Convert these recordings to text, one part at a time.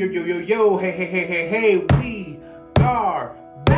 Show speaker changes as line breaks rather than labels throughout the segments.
Yo, hey, we are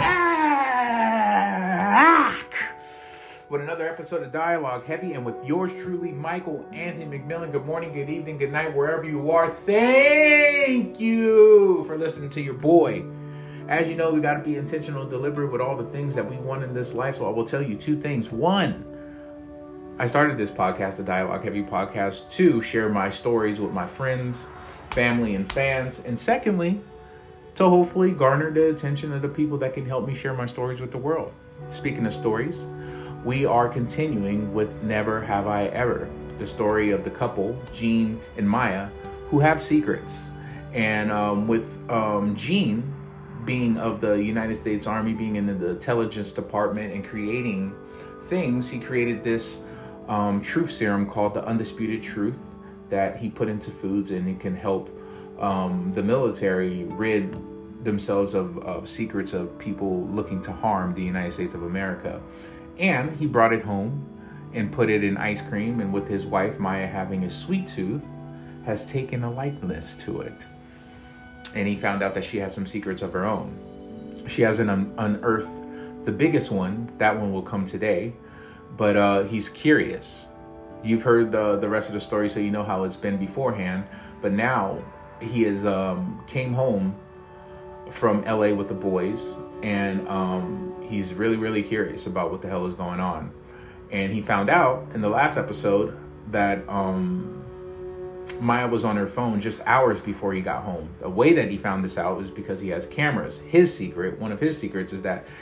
back with another episode of Dialogue Heavy, and with yours truly, Michael Anthony McMillan. Good morning, good evening, good night, wherever you are. Thank you for listening to your boy. As you know, we got to be intentional and deliberate with all the things that we want in this life, so I will tell you two things. One, I started this podcast, the Dialogue Heavy podcast, to share my stories with my friends, family, and fans. And secondly, to hopefully garner the attention of the people that can help me share my stories with the world. Speaking of stories, we are continuing with Never Have I Ever, the story of the couple, Gene and Maya, who have secrets. And with Gene being of the United States Army, being in the intelligence department and creating things, he created this truth serum called the Undisputed Truth that he put into foods, and it can help the military rid themselves of secrets of people looking to harm the United States of America. And he brought it home and put it in ice cream, and with his wife Maya having a sweet tooth, has taken a likeness to it. And he found out that she had some secrets of her own. She hasn't unearthed the biggest one. That one will come today. But he's curious. You've heard the rest of the story, so you know how it's been beforehand. But now he is came home from LA with the boys, and he's really, really curious about what the hell is going on. And he found out in the last episode that Maya was on her phone just hours before he got home. The way that he found this out is because he has cameras. His secret, one of his secrets, is that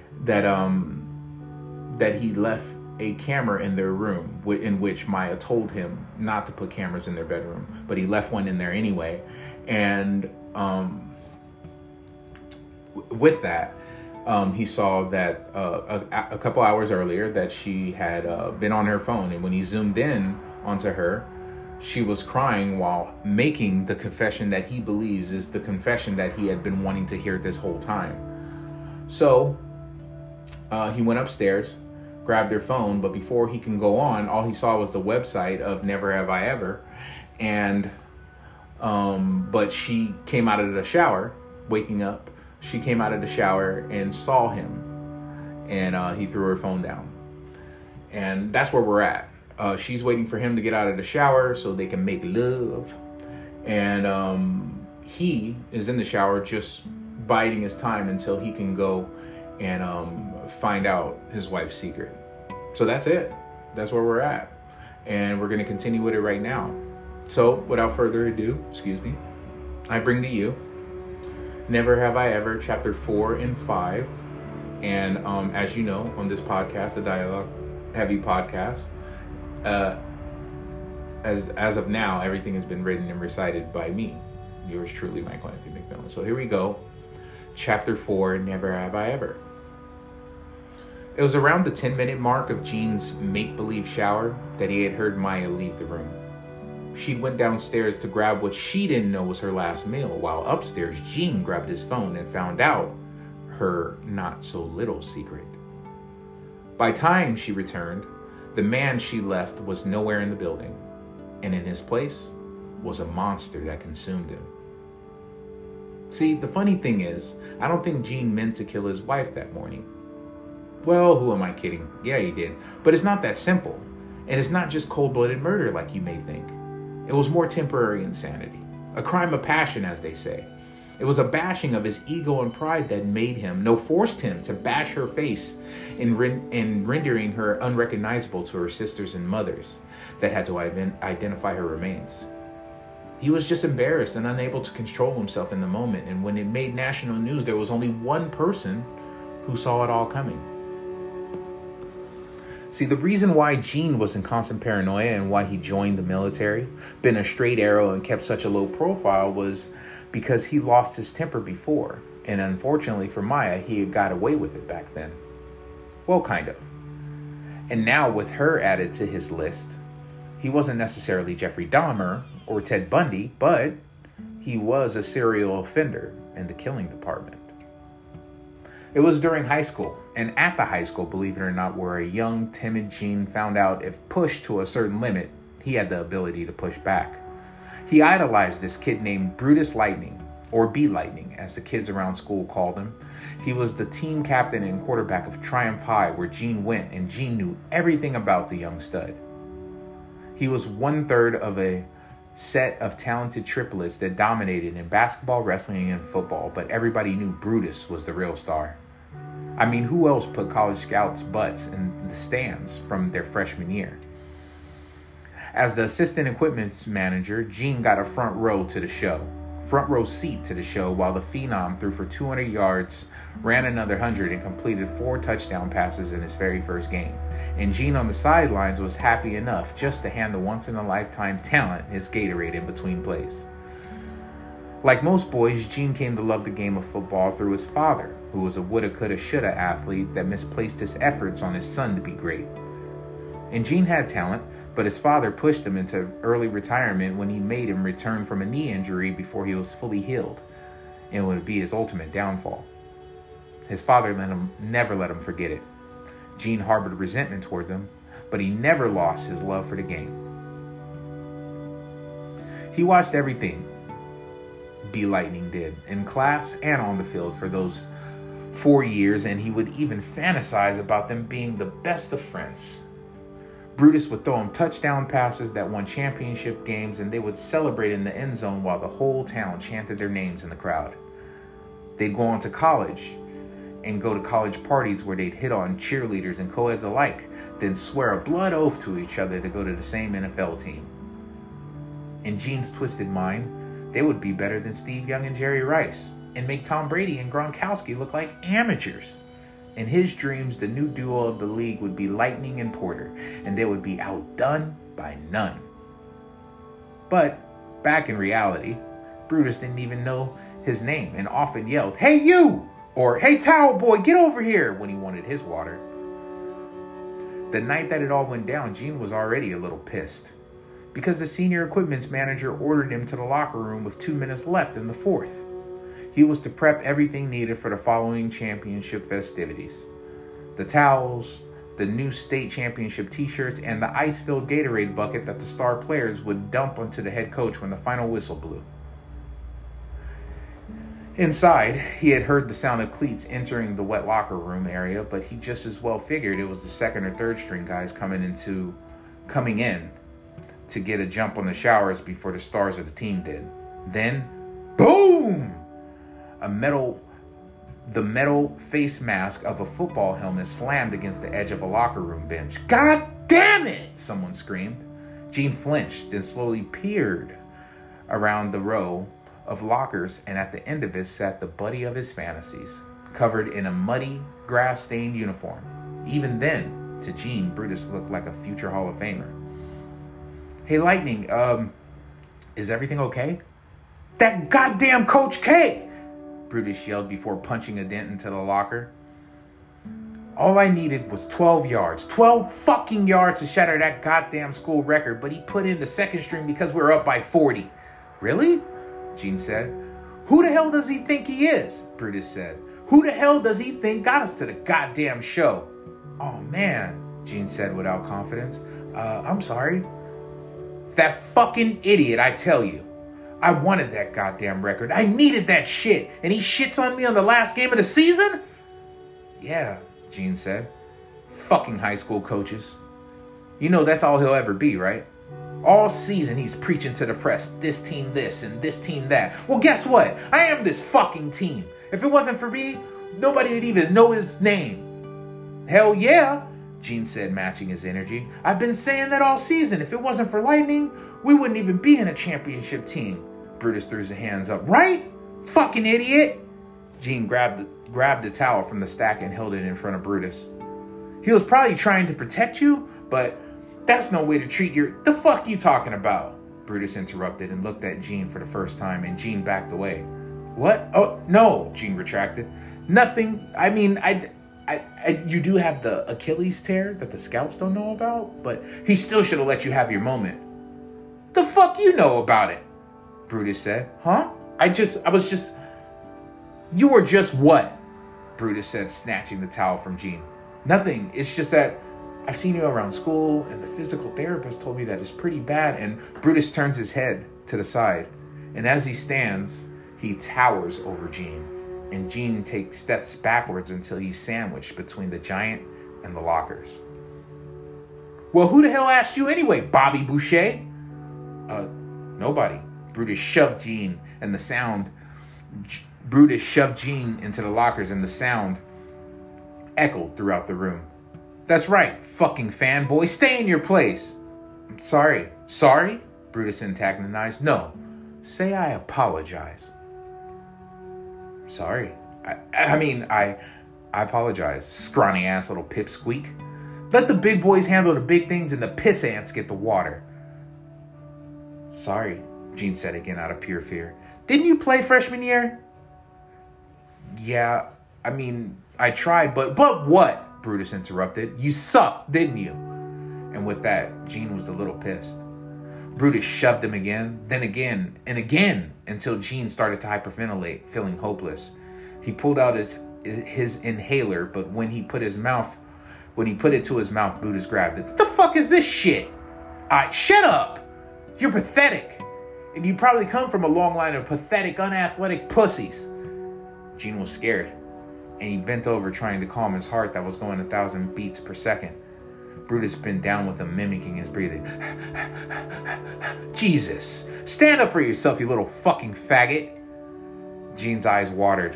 he left a camera in their room, in which Maya told him not to put cameras in their bedroom, but he left one in there anyway. And with that, he saw that a couple hours earlier that she had been on her phone, and when he zoomed in onto her, she was crying while making the confession that he believes is the confession that he had been wanting to hear this whole time. So he went upstairs, grabbed her phone, but before he can go on, all he saw was the website of Never Have I Ever. And but she came out of the shower, waking up. She came out of the shower and saw him, and he threw her phone down. And that's where we're at. She's waiting for him to get out of the shower so they can make love. And he is in the shower just biding his time until he can go and find out his wife's secret. So that's it. That's where we're at. And we're going to continue with it right now. So without further ado, I bring to you Never Have I Ever, chapter 4 and 5. And as you know, on this podcast, the Dialogue Heavy podcast, as of now, everything has been written and recited by me, yours truly, Michael Anthony McMillan. So here we go. Chapter 4, Never Have I Ever. It was around the 10-minute mark of Gene's make-believe shower that he had heard Maya leave the room. She'd went downstairs to grab what she didn't know was her last meal, while upstairs Gene grabbed his phone and found out her not-so-little secret. By time she returned, the man she left was nowhere in the building, and in his place was a monster that consumed him. See, the funny thing is, I don't think Gene meant to kill his wife that morning. Well, who am I kidding? Yeah, he did. But it's not that simple. And it's not just cold-blooded murder like you may think. It was more temporary insanity. A crime of passion, as they say. It was a bashing of his ego and pride that forced him to bash her face in rendering her unrecognizable to her sisters and mothers that had to identify her remains. He was just embarrassed and unable to control himself in the moment, and when it made national news, there was only one person who saw it all coming. See, the reason why Gene was in constant paranoia and why he joined the military, been a straight arrow, and kept such a low profile was because he lost his temper before. And unfortunately for Maya, he had got away with it back then. Well, kind of. And now with her added to his list, he wasn't necessarily Jeffrey Dahmer or Ted Bundy, but he was a serial offender in the killing department. It was during high school, and at the high school, believe it or not, where a young, timid Gene found out if pushed to a certain limit, he had the ability to push back. He idolized this kid named Brutus Lightning, or B Lightning, as the kids around school called him. He was the team captain and quarterback of Triumph High, where Gene went, and Gene knew everything about the young stud. He was 1/3 of a set of talented triplets that dominated in basketball, wrestling, and football, but everybody knew Brutus was the real star. I mean, who else put college scouts' butts in the stands from their freshman year? As the assistant equipment manager, Gene got a front row seat to the show while the Phenom threw for 200 yards, ran another 100, and completed 4 touchdown passes in his very first game. And Gene on the sidelines was happy enough just to hand the once-in-a-lifetime talent his Gatorade in between plays. Like most boys, Gene came to love the game of football through his father, who was a woulda, coulda, shoulda athlete that misplaced his efforts on his son to be great. And Gene had talent, but his father pushed him into early retirement when he made him return from a knee injury before he was fully healed, and it would be his ultimate downfall. His father never let him forget it. Gene harbored resentment toward him, but he never lost his love for the game. He watched everything B Lightning did, in class and on the field, for those 4 years, and he would even fantasize about them being the best of friends. Brutus would throw him touchdown passes that won championship games, and they would celebrate in the end zone while the whole town chanted their names in the crowd. They'd go on to college and go to college parties where they'd hit on cheerleaders and co-eds alike, then swear a blood oath to each other to go to the same NFL team. In Gene's twisted mind, they would be better than Steve Young and Jerry Rice, and make Tom Brady and Gronkowski look like amateurs. In his dreams, the new duo of the league would be Lightning and Porter, and they would be outdone by none. But back in reality, Brutus didn't even know his name and often yelled, "Hey you!" or "Hey towel boy, get over here!" when he wanted his water. The night that it all went down, Gene was already a little pissed, because the senior equipment manager ordered him to the locker room with 2 minutes left in the fourth. He was to prep everything needed for the following championship festivities: the towels, the new state championship t-shirts, and the ice-filled Gatorade bucket that the star players would dump onto the head coach when the final whistle blew. Inside, he had heard the sound of cleats entering the wet locker room area, but he just as well figured it was the second or third string guys coming in to get a jump on the showers before the stars of the team did. Then, boom! The metal face mask of a football helmet slammed against the edge of a locker room bench. "God damn it!" someone screamed. Gene flinched, then slowly peered around the row of lockers, and at the end of it sat the buddy of his fantasies, covered in a muddy, grass-stained uniform. Even then, to Gene, Brutus looked like a future Hall of Famer. "Hey, Lightning, is everything okay?" "That goddamn Coach K!" Brutus yelled before punching a dent into the locker. "All I needed was 12 yards. 12 fucking yards to shatter that goddamn school record, but he put in the second string because we were up by 40. "Really?" Gene said. "Who the hell does he think he is?" Brutus said. "Who the hell does he think got us to the goddamn show?" "Oh, man," Gene said without confidence. I'm sorry." "That fucking idiot, I tell you. I wanted that goddamn record. I needed that shit. And he shits on me on the last game of the season?" "Yeah," Gene said. "Fucking high school coaches. You know that's all he'll ever be, right? All season he's preaching to the press, this team this and this team that. Well, guess what? I am this fucking team. If it wasn't for me, nobody would even know his name." "Hell yeah," Gene said, matching his energy. "I've been saying that all season. If it wasn't for Lightning, we wouldn't even be in a championship team." Brutus threw his hands up. "Right? Fucking idiot." Gene grabbed the towel from the stack and held it in front of Brutus. "He was probably trying to protect you, but that's no way to treat your..." "The fuck you talking about?" Brutus interrupted and looked at Gene for the first time, and Gene backed away. "What? Oh, no," Gene retracted. "Nothing. I mean, you do have the Achilles tear that the scouts don't know about, but he still should have let you have your moment." "The fuck you know about it?" Brutus said. "Huh? You were just what?" Brutus said, snatching the towel from Gene. "Nothing. It's just that I've seen you around school, and the physical therapist told me that it's pretty bad." And Brutus turns his head to the side, and as he stands, He towers over Gene, and Gene takes steps backwards until he's sandwiched between the giant and the lockers. Well, who the hell asked you anyway, Bobby Boucher? Nobody. Brutus shoved Gene into the lockers, and the sound echoed throughout the room. That's right, fucking fanboy. Stay in your place. I'm sorry. Sorry? Brutus antagonized. No. Say I apologize. Sorry. I apologize. Scrawny ass little pipsqueak. Let the big boys handle the big things and the piss ants get the water. Sorry, Gene said again out of pure fear. Didn't you play freshman year? Yeah, I tried, but what? Brutus interrupted. You sucked, didn't you? And with that, Gene was a little pissed. Brutus shoved him again, then again, and again, until Gene started to hyperventilate, feeling hopeless. He pulled out his inhaler, but when he put it to his mouth, Brutus grabbed it. What the fuck is this shit? Shut up! You're pathetic. And you probably come from a long line of pathetic, unathletic pussies. Gene was scared, and he bent over trying to calm his heart that was going 1,000 beats per second. Brutus bent down with him, mimicking his breathing. Jesus, stand up for yourself, you little fucking faggot. Gene's eyes watered,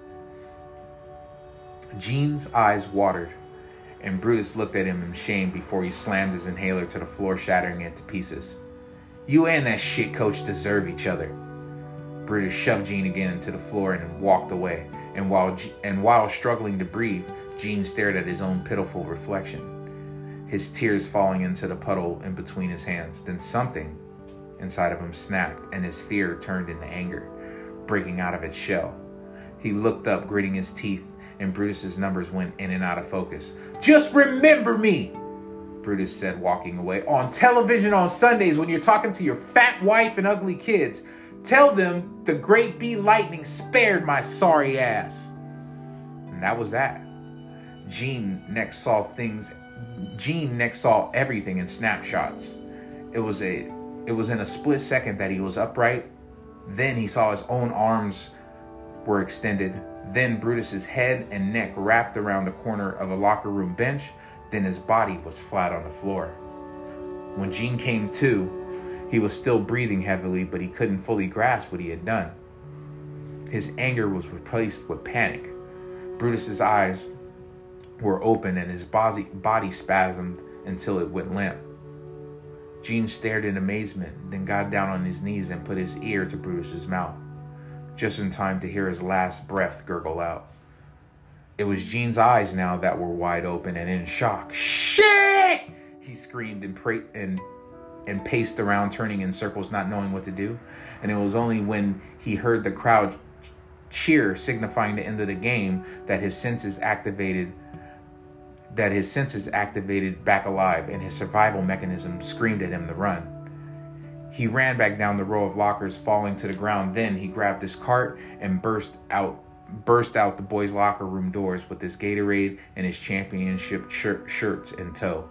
and Brutus looked at him in shame before he slammed his inhaler to the floor, shattering it to pieces. You and that shit coach deserve each other. Brutus shoved Gene again into the floor and walked away. And while struggling to breathe, Gene stared at his own pitiful reflection, his tears falling into the puddle in between his hands. Then something inside of him snapped, and his fear turned into anger, breaking out of its shell. He looked up, gritting his teeth, and Brutus's numbers went in and out of focus. Just remember me, Brutus said, walking away. On television on Sundays when you're talking to your fat wife and ugly kids, tell them the great B Lightning spared my sorry ass. And that was that. Gene next saw everything in snapshots. It was in a split second that he was upright. Then he saw his own arms were extended. Then Brutus's head and neck wrapped around the corner of a locker room bench. Then his body was flat on the floor. When Gene came to, he was still breathing heavily, but he couldn't fully grasp what he had done. His anger was replaced with panic. Brutus's eyes were open and his body spasmed until it went limp. Gene stared in amazement, then got down on his knees and put his ear to Brutus's mouth, just in time to hear his last breath gurgle out. It was Gene's eyes now that were wide open, and in shock, "Shit!" he screamed and paced around, turning in circles, not knowing what to do. And it was only when he heard the crowd cheer, signifying the end of the game, that his senses activated back alive, and his survival mechanism screamed at him to run. He ran back down the row of lockers, falling to the ground. Then he grabbed his cart and burst out the boys' locker room doors with his Gatorade and his championship shirts in tow.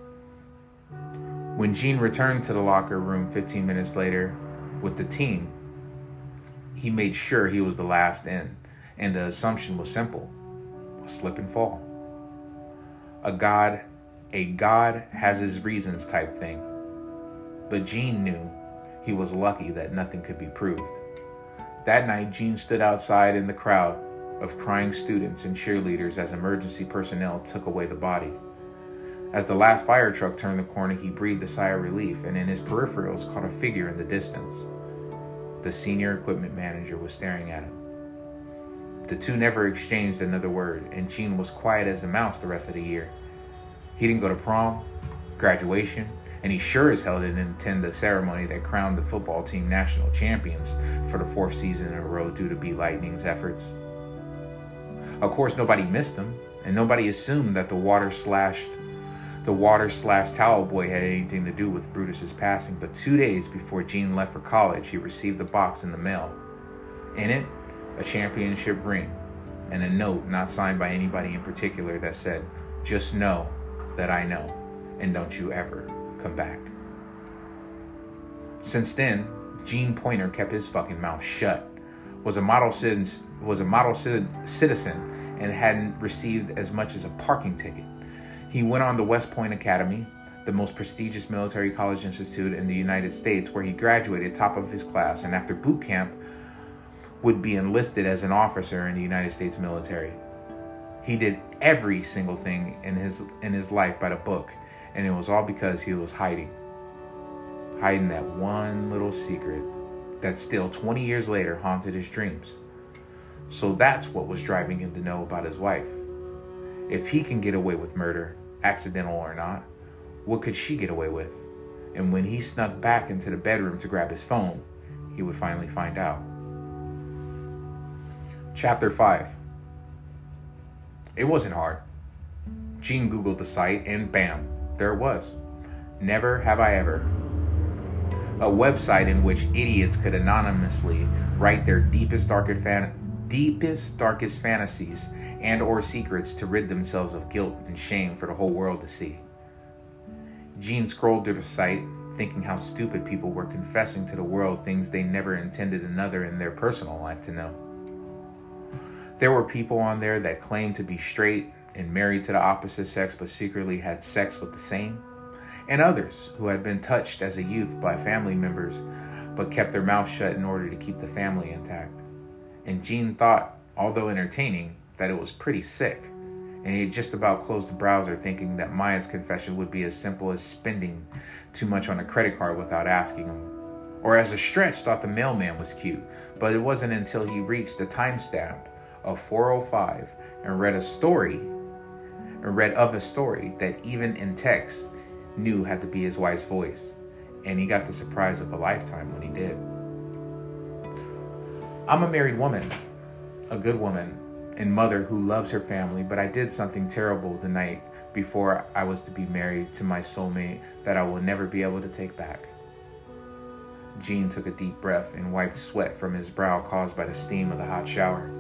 When Gene returned to the locker room 15 minutes later with the team, he made sure he was the last in, and the assumption was simple: a slip and fall. A God has his reasons type thing. But Gene knew he was lucky that nothing could be proved. That night, Gene stood outside in the crowd of crying students and cheerleaders as emergency personnel took away the body. As the last fire truck turned the corner, he breathed a sigh of relief, and in his peripherals caught a figure in the distance. The senior equipment manager was staring at him. The two never exchanged another word, and Gene was quiet as a mouse the rest of the year. He didn't go to prom, graduation, and he sure as hell didn't attend the ceremony that crowned the football team national champions for the 4th season in a row due to B Lightning's efforts. Of course, nobody missed him, and nobody assumed that the water slash towel boy had anything to do with Brutus's passing. But 2 days before Gene left for college, he received a box in the mail. In it, a championship ring and a note not signed by anybody in particular that said, "Just know that I know, and don't you ever come back." Since then, Gene Pointer kept his fucking mouth shut. was a model citizen and hadn't received as much as a parking ticket. He went on to West Point Academy, the most prestigious military college institute in the United States, where he graduated top of his class, and after boot camp would be enlisted as an officer in the United States military. He did every single thing in his life by the book, and it was all because he was hiding that one little secret that still 20 years later haunted his dreams. So that's what was driving him to know about his wife. If he can get away with murder, accidental or not, what could she get away with? And when he snuck back into the bedroom to grab his phone, he would finally find out. Chapter 5. It wasn't hard. Gene Googled the site and bam, there it was. Never Have I Ever. A website in which idiots could anonymously write their deepest, darkest fantasies and or secrets to rid themselves of guilt and shame for the whole world to see. Gene scrolled through the site, thinking how stupid people were confessing to the world things they never intended another in their personal life to know. There were people on there that claimed to be straight and married to the opposite sex but secretly had sex with the same, and others who had been touched as a youth by family members but kept their mouth shut in order to keep the family intact. And Gene thought, although entertaining, that it was pretty sick, and he had just about closed the browser thinking that Maya's confession would be as simple as spending too much on a credit card without asking him, or as a stretch thought the mailman was cute. But it wasn't until he reached the timestamp of 4:05 and read of a story that even in text knew had to be his wife's voice, and he got the surprise of a lifetime when he did. I'm a married woman, a good woman, and mother who loves her family, but I did something terrible the night before I was to be married to my soulmate that I will never be able to take back. Gene took a deep breath and wiped sweat from his brow caused by the steam of the hot shower.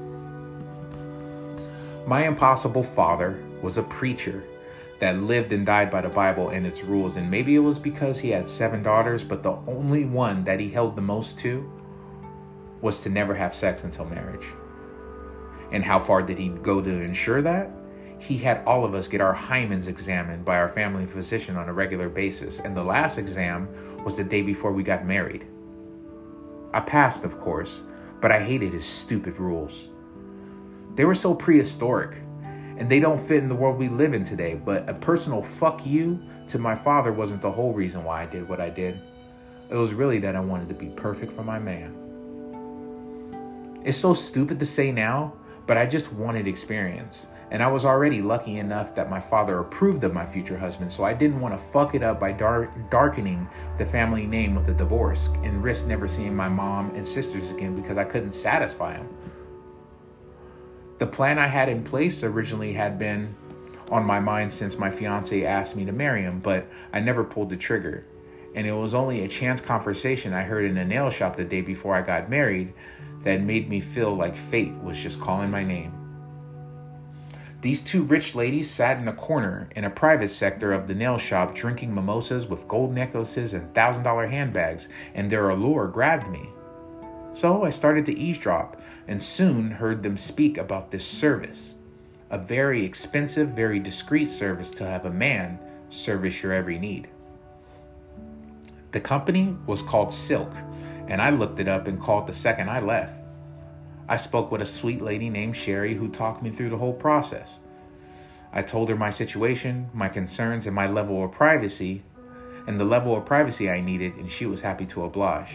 My impossible father was a preacher that lived and died by the Bible and its rules, and maybe it was because he had 7 daughters, but the only one that he held the most to was to never have sex until marriage. And how far did he go to ensure that? He had all of us get our hymens examined by our family physician on a regular basis, and the last exam was the day before we got married. I passed, of course, but I hated his stupid rules. They were so prehistoric, and they don't fit in the world we live in today, but a personal fuck you to my father wasn't the whole reason why I did what I did. It was really that I wanted to be perfect for my man. It's so stupid to say now, but I just wanted experience. And I was already lucky enough that my father approved of my future husband, so I didn't want to fuck it up by darkening the family name with a divorce and risk never seeing my mom and sisters again because I couldn't satisfy them. The plan I had in place originally had been on my mind since my fiance asked me to marry him, but I never pulled the trigger. And it was only a chance conversation I heard in a nail shop the day before I got married that made me feel like fate was just calling my name. These 2 rich ladies sat in a corner in a private sector of the nail shop drinking mimosas with gold necklaces and $1,000 handbags, and their allure grabbed me. So I started to eavesdrop and soon heard them speak about this service, a very expensive, very discreet service to have a man service your every need. The company was called Silk, and I looked it up and called the second I left. I spoke with a sweet lady named Sherry who talked me through the whole process. I told her my situation, my concerns, and my level of privacy, and the level of privacy I needed, and she was happy to oblige.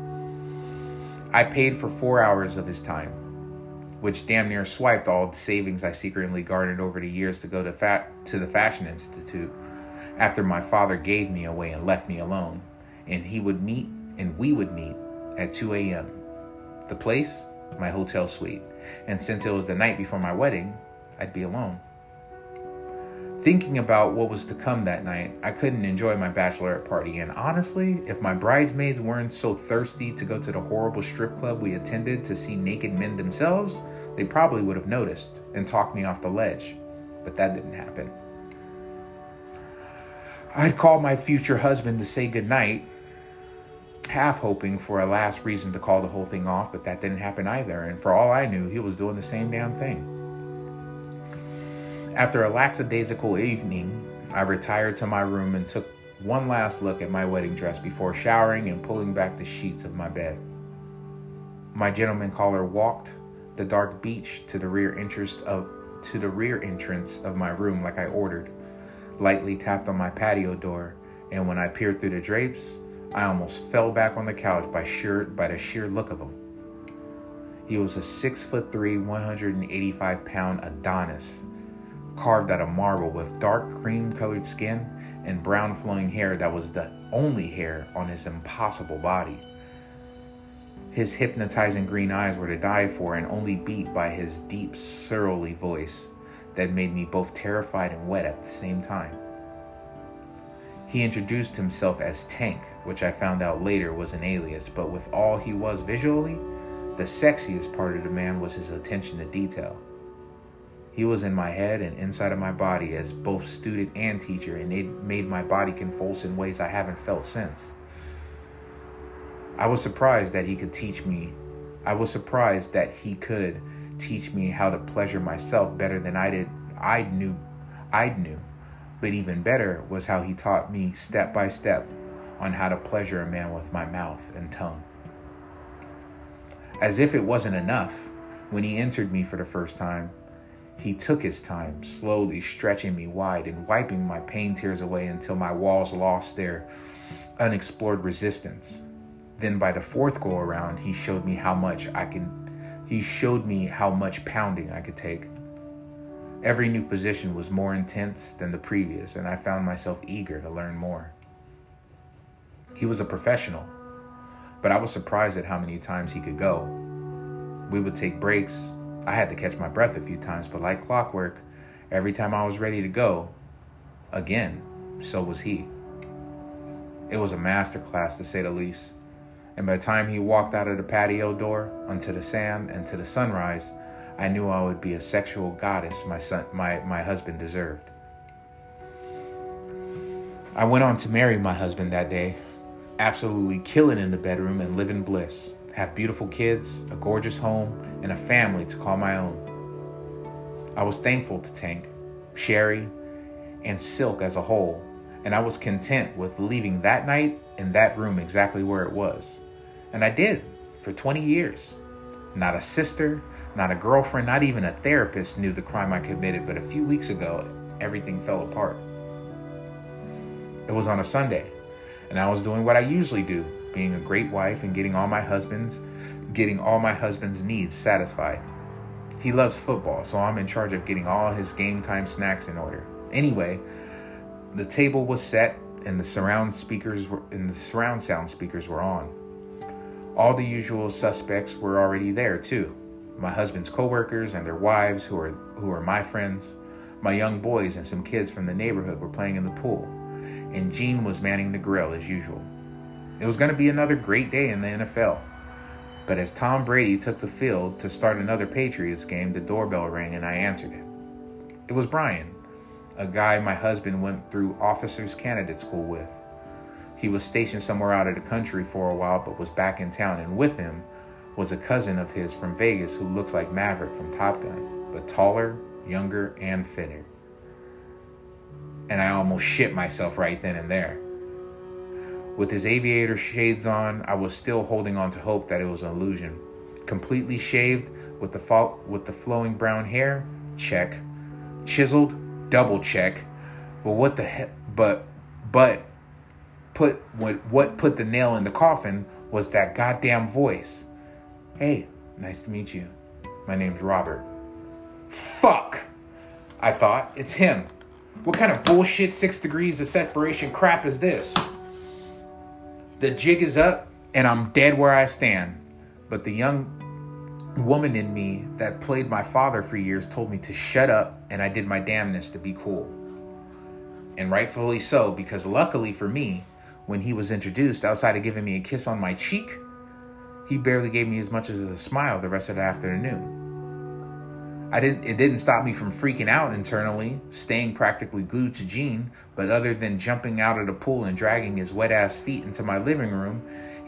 I paid for 4 hours of his time, which damn near swiped all the savings I secretly garnered over the years to go to the Fashion Institute after my father gave me away and left me alone. And we would meet at 2 a.m. The place? My hotel suite. And since it was the night before my wedding, I'd be alone. Thinking about what was to come that night, I couldn't enjoy my bachelorette party, and honestly, if my bridesmaids weren't so thirsty to go to the horrible strip club we attended to see naked men themselves, they probably would have noticed and talked me off the ledge, but that didn't happen. I'd called my future husband to say goodnight, half hoping for a last reason to call the whole thing off, but that didn't happen either. And for all I knew, he was doing the same damn thing. After a lackadaisical evening, I retired to my room and took one last look at my wedding dress before showering and pulling back the sheets of my bed. My gentleman caller walked the dark beach to the rear entrance of my room like I ordered, lightly tapped on my patio door, and when I peered through the drapes, I almost fell back on the couch by the sheer look of him. He was a 6'3", 185-pound Adonis, carved out of marble with dark cream-colored skin and brown flowing hair that was the only hair on his impossible body. His hypnotizing green eyes were to die for and only beat by his deep, surly voice that made me both terrified and wet at the same time. He introduced himself as Tank, which I found out later was an alias, but with all he was visually, the sexiest part of the man was his attention to detail. He was in my head and inside of my body as both student and teacher, and it made my body convulse in ways I haven't felt since. I was surprised that he could teach me how to pleasure myself better than I knew. But even better was how he taught me step by step on how to pleasure a man with my mouth and tongue. As if it wasn't enough, when he entered me for the first time, he took his time, slowly stretching me wide and wiping my pain tears away until my walls lost their unexplored resistance. Then by the fourth go around, he showed me how much pounding I could take. Every new position was more intense than the previous, and I found myself eager to learn more. He was a professional, but I was surprised at how many times he could go. We would take breaks. I had to catch my breath a few times, but like clockwork, every time I was ready to go, again, so was he. It was a masterclass, to say the least. And by the time he walked out of the patio door onto the sand and to the sunrise, I knew I would be a sexual goddess my husband deserved. I went on to marry my husband that day, absolutely killing in the bedroom and live in bliss, have beautiful kids, a gorgeous home, and a family to call my own. I was thankful to Tank, Sherry, and Silk as a whole, and I was content with leaving that night in that room exactly where it was. And I did, for 20 years. Not a sister, not a girlfriend, not even a therapist knew the crime I committed, but a few weeks ago, everything fell apart. It was on a Sunday, and I was doing what I usually do, being a great wife and getting all my husband's needs satisfied. He loves football, so I'm in charge of getting all his game time snacks in order. Anyway, the table was set and the surround sound speakers were on. All the usual suspects were already there too. My husband's coworkers and their wives who are my friends. My young boys and some kids from the neighborhood were playing in the pool. And Gene was manning the grill as usual. It was going to be another great day in the NFL. But as Tom Brady took the field to start another Patriots game, the doorbell rang and I answered it. It was Brian, a guy my husband went through officers candidate school with. He was stationed somewhere out of the country for a while, but was back in town, and with him was a cousin of his from Vegas who looks like Maverick from Top Gun, but taller, younger, and thinner. And I almost shit myself right then and there. With his aviator shades on, I was still holding on to hope that it was an illusion. Completely shaved with the flowing brown hair, check. Chiseled, double check. But what the heck? What put the nail in the coffin was that goddamn voice. Hey, nice to meet you. My name's Robert. Fuck! I thought, it's him. What kind of bullshit 6 degrees of separation crap is this? The jig is up and I'm dead where I stand. But the young woman in me that played my father for years told me to shut up, and I did my damnedest to be cool. And rightfully so, because luckily for me, when he was introduced, outside of giving me a kiss on my cheek, he barely gave me as much as a smile the rest of the afternoon. It didn't stop me from freaking out internally, staying practically glued to Gene, but other than jumping out of the pool and dragging his wet-ass feet into my living room, he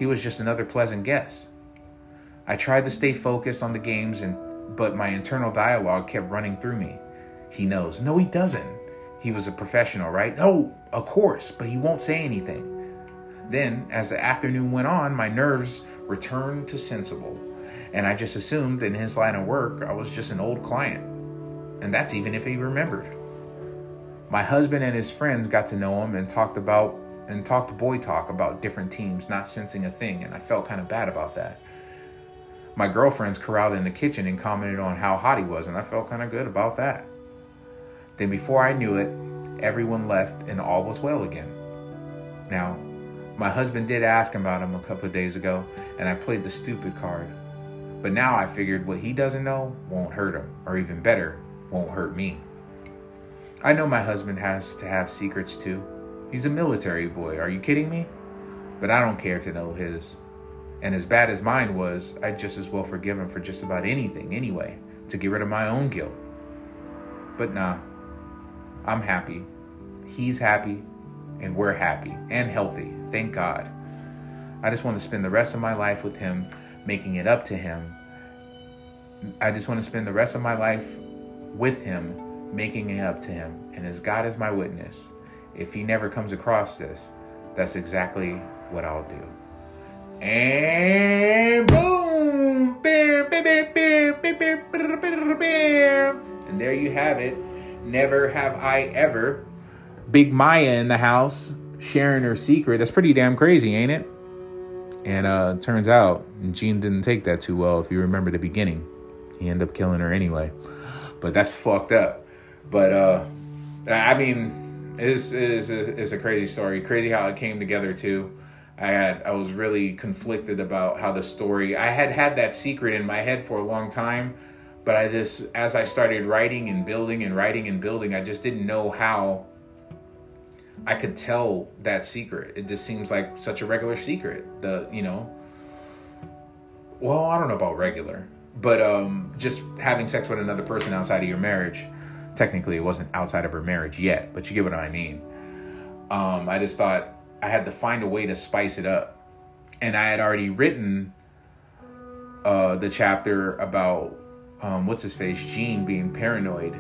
He was just another pleasant guest. I tried to stay focused on the games, but my internal dialogue kept running through me. He knows. No, he doesn't. He was a professional, right? No, of course, but he won't say anything. Then, as the afternoon went on, my nerves returned to sensible, and I just assumed in his line of work, I was just an old client. And that's even if he remembered. My husband and his friends got to know him and talked boy talk about different teams, not sensing a thing, and I felt kind of bad about that. My girlfriends corralled in the kitchen and commented on how hot he was, and I felt kind of good about that. Then before I knew it, everyone left and all was well again. Now, my husband did ask about him a couple of days ago, and I played the stupid card. But now I figured what he doesn't know won't hurt him, or even better, won't hurt me. I know my husband has to have secrets too. He's a military boy, are you kidding me? But I don't care to know his. And as bad as mine was, I'd just as well forgive him for just about anything anyway, to get rid of my own guilt. But nah, I'm happy. He's happy. And we're happy and healthy. Thank God. I just want to spend the rest of my life with him, making it up to him. I just want to spend the rest of my life with him, making it up to him. And as God is my witness, if he never comes across this, that's exactly what I'll do. And boom! And there you have it. Never have I ever. Big Maya in the house, sharing her secret. That's pretty damn crazy, ain't it? And turns out Gene didn't take that too well. If you remember the beginning, he ended up killing her anyway. But that's fucked up. But I mean, it's a crazy story. Crazy how it came together too. I was really conflicted about how the story. I had that secret in my head for a long time, but as I started writing and building, I just didn't know how I could tell that secret. It just seems like such a regular secret. Well, I don't know about regular, but just having sex with another person outside of your marriage. Technically, it wasn't outside of her marriage yet, but you get what I mean. I just thought I had to find a way to spice it up. And I had already written the chapter about Gene being paranoid,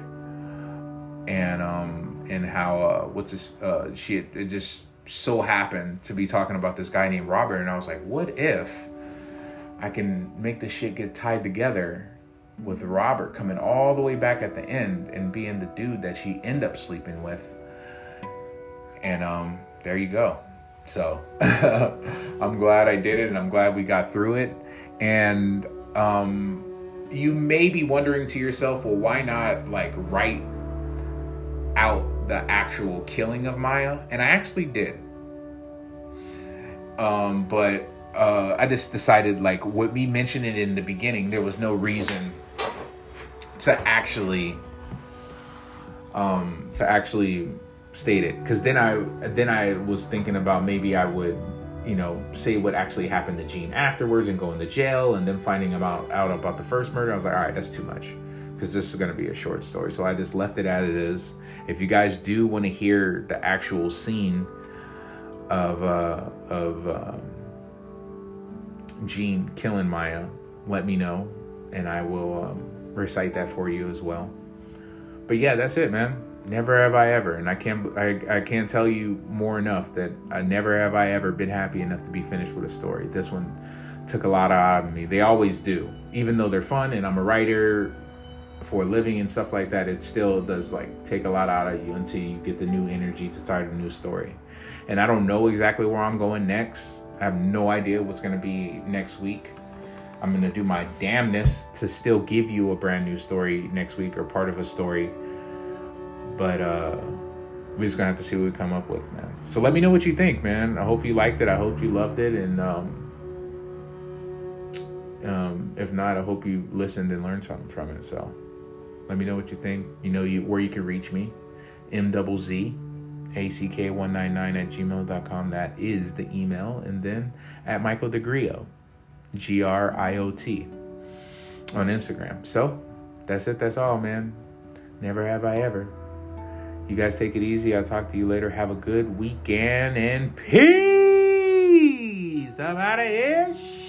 and how it just so happened to be talking about this guy named Robert, and I was like, what if I can make this shit get tied together with Robert coming all the way back at the end and being the dude that she ended up sleeping with. And there you go. So I'm glad I did it, and I'm glad we got through it. And you may be wondering to yourself, well, why not write out the actual killing of Maya? And I actually did. But I just decided, what we mentioned it in the beginning, there was no reason to actually state it. Because then I was thinking about maybe I would, say what actually happened to Gene afterwards and going to jail and then finding out about the first murder. I was like, all right, that's too much, because this is going to be a short story. So I just left it as it is. If you guys do want to hear the actual scene of Gene killing Maya, let me know, and I will recite that for you as well. But yeah, that's it, man. Never have I ever, and I can't tell you more enough that never have I ever been happy enough to be finished with a story. This one took a lot out of me. They always do, even though they're fun, and I'm a writer for a living and stuff like that. It still does take a lot out of you until you get the new energy to start a new story. And I don't know exactly where I'm going next. I have no idea what's going to be next week. I'm going to do my damnness to still give you a brand new story next week, or part of a story. But we're just going to have to see what we come up with, man. So let me know what you think, man. I hope you liked it. I hope you loved it. And if not, I hope you listened and learned something from it. So let me know what you think. Where you can reach me. MZZACK199@gmail.com. That is the email. And then at Michael DeGriot, GRIOT, on Instagram. So that's it. That's all, man. Never have I ever. You guys take it easy. I'll talk to you later. Have a good weekend, and peace. I'm out of here.